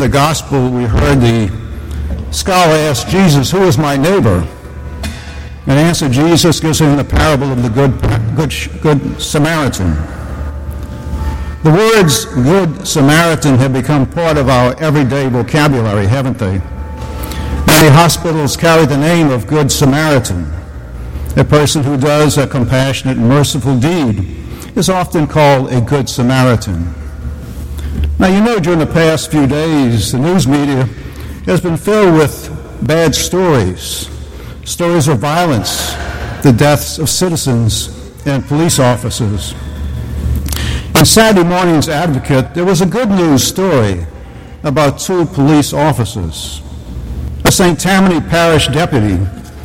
the gospel, we heard the scholar ask Jesus, "Who is my neighbor?" And answer Jesus gives him the parable of the good Samaritan. The words Good Samaritan have become part of our everyday vocabulary, haven't they? Many hospitals carry the name of Good Samaritan. A person who does a compassionate and merciful deed is often called a Good Samaritan. Now, you know, during the past few days, the news media has been filled with bad stories of violence, the deaths of citizens and police officers. In Saturday morning's Advocate, there was a good news story about two police officers. A St. Tammany Parish deputy,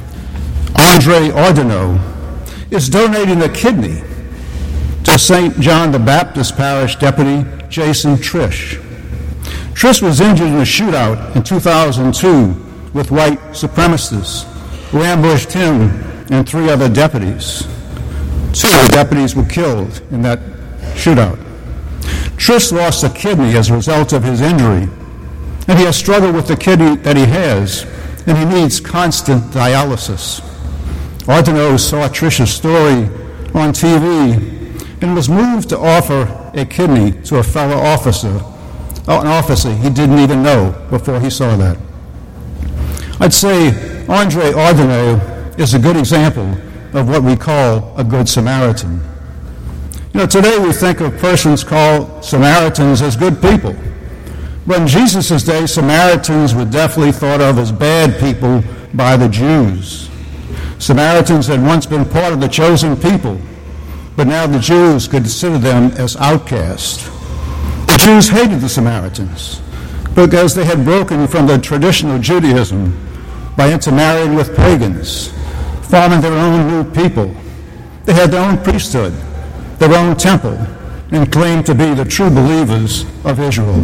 Andre Ordino, is donating a kidney to St. John the Baptist Parish deputy, Jason Trish. Trish was injured in a shootout in 2002 with white supremacists who ambushed him and 3 other deputies. 2 of the deputies were killed in that shootout. Trish lost a kidney as a result of his injury, and he has struggled with the kidney that he has, and he needs constant dialysis. Ordino saw Trish's story on TV and was moved to offer a kidney to a fellow officer, an officer he didn't even know before he saw that. I'd say Andre Ordino is a good example of what we call a Good Samaritan. You know, today we think of persons called Samaritans as good people. But in Jesus' day, Samaritans were definitely thought of as bad people by the Jews. Samaritans had once been part of the chosen people, but now the Jews considered them as outcasts. The Jews hated the Samaritans because they had broken from the traditional Judaism by intermarrying with pagans, forming their own new people. They had their own priesthood, their own temple, and claimed to be the true believers of Israel.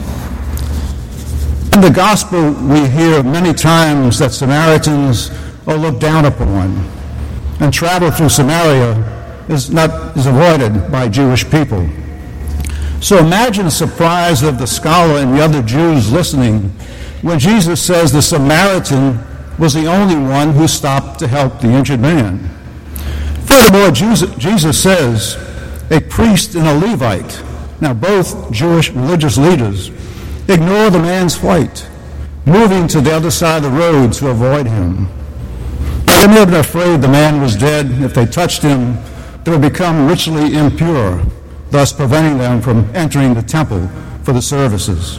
In the gospel, we hear many times that Samaritans are looked down upon, and travel through Samaria is avoided by Jewish people. So imagine the surprise of the scholar and the other Jews listening when Jesus says the Samaritan was the only one who stopped to help the injured man. Furthermore, Jesus says a priest and a Levite, now both Jewish religious leaders, ignore the man's plight, moving to the other side of the road to avoid him. They may have been afraid the man was dead. If they touched him, they would become ritually impure, thus preventing them from entering the temple for the services.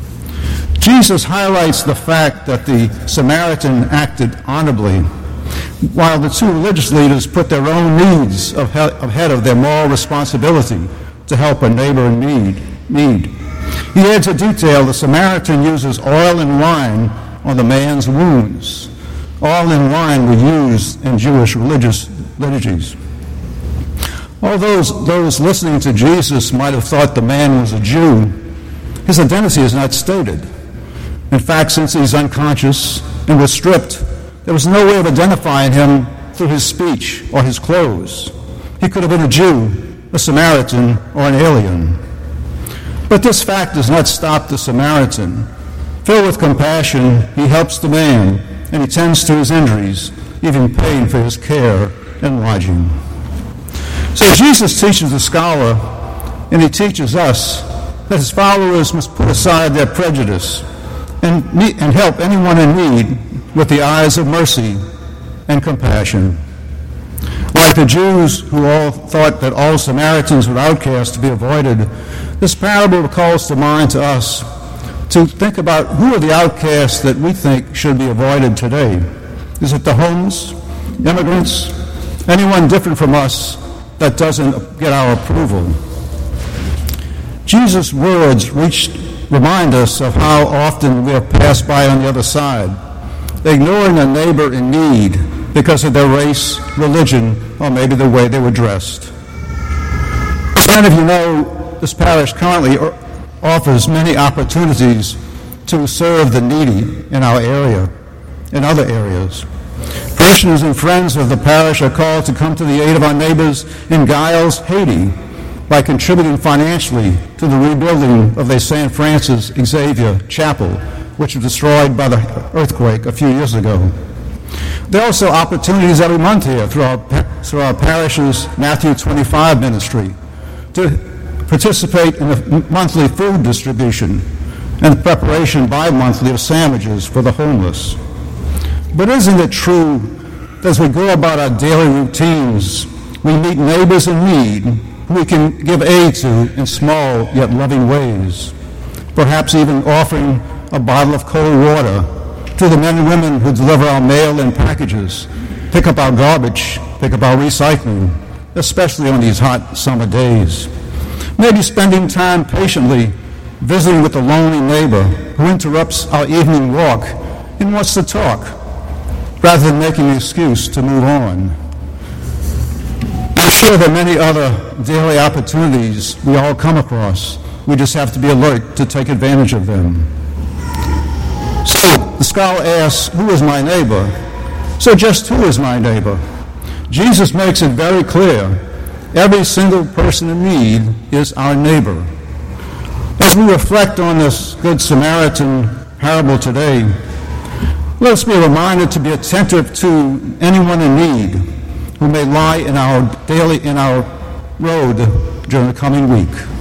Jesus highlights the fact that the Samaritan acted honorably, while the 2 religious leaders put their own needs ahead of their moral responsibility to help a neighbor in need. He adds a detail: the Samaritan uses oil and wine on the man's wounds. Oil and wine were used in Jewish religious liturgies. Although those listening to Jesus might have thought the man was a Jew, his identity is not stated. In fact, since he's unconscious and was stripped, there was no way of identifying him through his speech or his clothes. He could have been a Jew, a Samaritan, or an alien. But this fact does not stop the Samaritan. Filled with compassion, he helps the man, and he tends to his injuries, even paying for his care and lodging. So Jesus teaches the scholar, and he teaches us, that his followers must put aside their prejudice and help anyone in need with the eyes of mercy and compassion. Like the Jews who all thought that all Samaritans were outcasts to be avoided, this parable calls to mind to us to think about who are the outcasts that we think should be avoided today. Is it the homeless, immigrants, anyone different from us that doesn't get our approval? Jesus' words remind us of how often we have passed by on the other side, ignoring a neighbor in need because of their race, religion, or maybe the way they were dressed. As many of you know, this parish currently offers many opportunities to serve the needy in our area, in other areas. Parishioners and friends of the parish are called to come to the aid of our neighbors in Giles, Haiti, by contributing financially to the rebuilding of the St. Francis Xavier Chapel, which was destroyed by the earthquake a few years ago. There are also opportunities every month here through our parish's Matthew 25 ministry to participate in the monthly food distribution and the preparation bi-monthly of sandwiches for the homeless. But isn't it true that as we go about our daily routines, we meet neighbors in need who we can give aid to in small yet loving ways, perhaps even offering a bottle of cold water to the men and women who deliver our mail and packages, pick up our garbage, pick up our recycling, especially on these hot summer days. Maybe spending time patiently visiting with a lonely neighbor who interrupts our evening walk and wants to talk, rather than making an excuse to move on. I'm sure there are many other daily opportunities we all come across. We just have to be alert to take advantage of them. So the scholar asks, who is my neighbor? So just who is my neighbor? Jesus makes it very clear. Every single person in need is our neighbor. As we reflect on this Good Samaritan parable today, let us be reminded to be attentive to anyone in need who may lie in our road during the coming week.